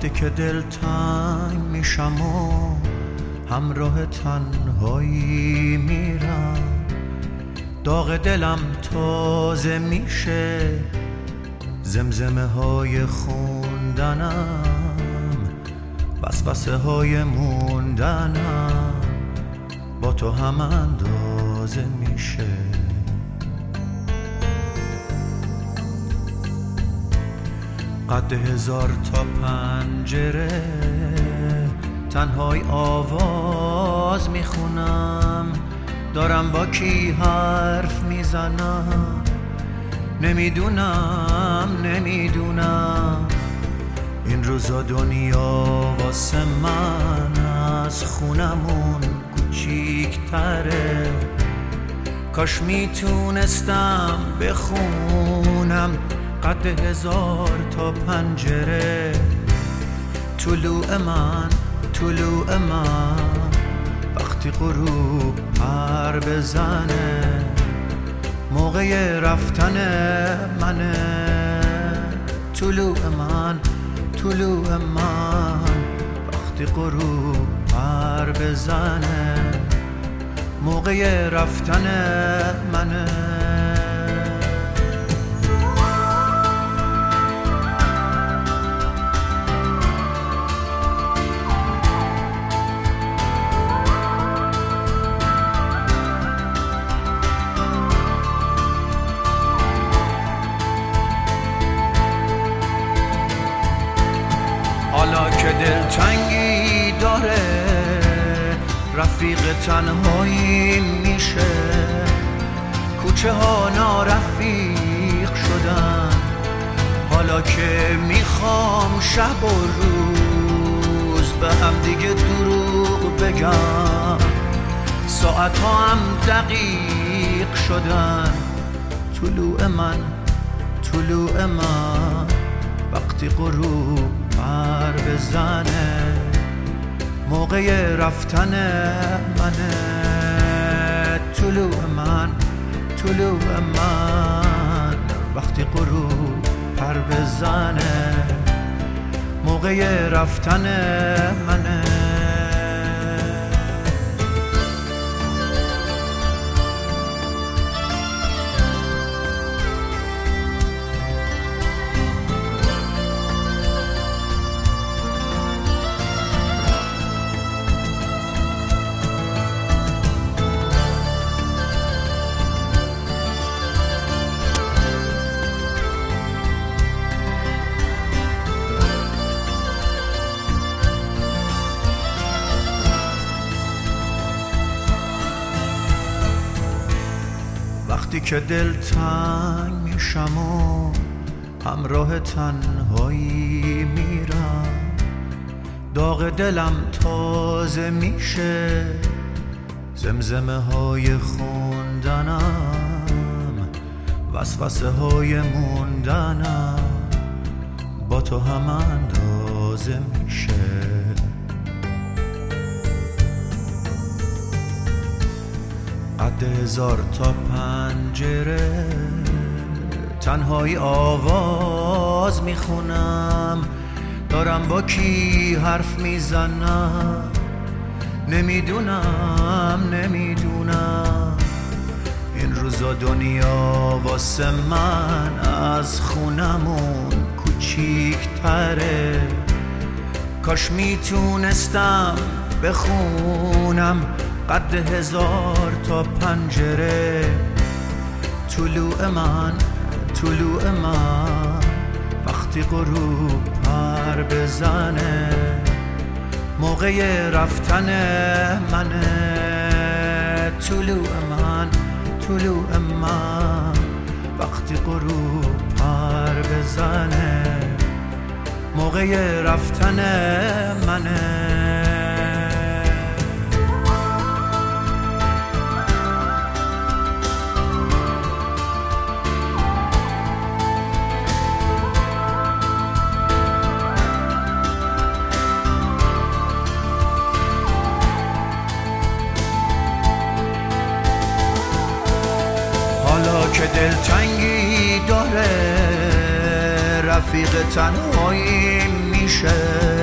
وقتی که دلتنگ میشم و همراه تنهایی میرم، داغ دلم تازه میشه، زمزمه های خوندنم، وسوسه های موندنم با تو هم اندازه میشه. قد 1000 تا پنجره تنهای آواز میخونم، دارم با کی حرف میزنم، نمیدونم این روزا دنیا واسه من از خونمون کوچیک‌تره. کاش میتونستم بخونم قد 1000 تا پنجره. طلوع من وقتی غروب پر بزنه، موقع رفتن منه. طلوع من وقتی غروب پر بزنه، موقع رفتن منه. حالا که دلتنگی داره، رفیق تنهایی میشه، کوچه ها نارفیق شدن. حالا که میخوام شب و روز به هم دیگه دروغ بگم، ساعت ها هم دقیق شدن. طلوع من وقتی غروب پر بزنه، موقع رفتن منه. طلوع من وقتی غروب پر بزنه، موقع رفتن منه. وقتی که دلتنگ میشم و همراه تنهایی میرم، داغ دلم تازه میشه، زمزمه های خوندنم، وسوسه های موندنم با تو هم اندازه میشه. قد 1000 تا پنجره تنهایی آواز میخونم، دارم با کی حرف میزنم، نمیدونم این روزا دنیا واسه من از خونمون کوچیک‌تره. کاش میتونستم بخونم قد 1000 تا پنجره. طلوع من وقتی غروب پر بزنه، موقع رفتن منه. طلوع من وقتی غروب پر بزنه، موقع رفتن منه. حالا که دلتنگی داره، رفیق تنهایی میشه،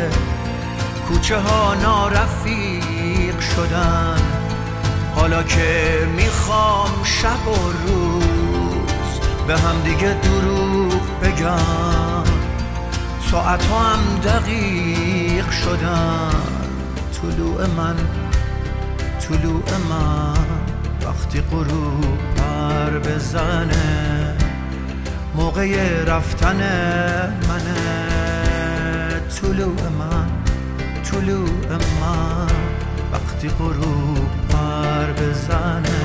کوچه ها نارفیق شدن، حالا که میخوام شب و روز به هم دیگه دروغ بگم، ساعت ها هم دقیق شدن. طلوع من وقتی غروب پر بزنه، موقع رفتن منه. طلوع من وقتی غروب پر بزنه،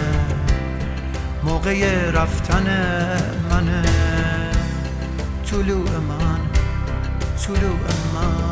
موقع رفتن منه. طلوع من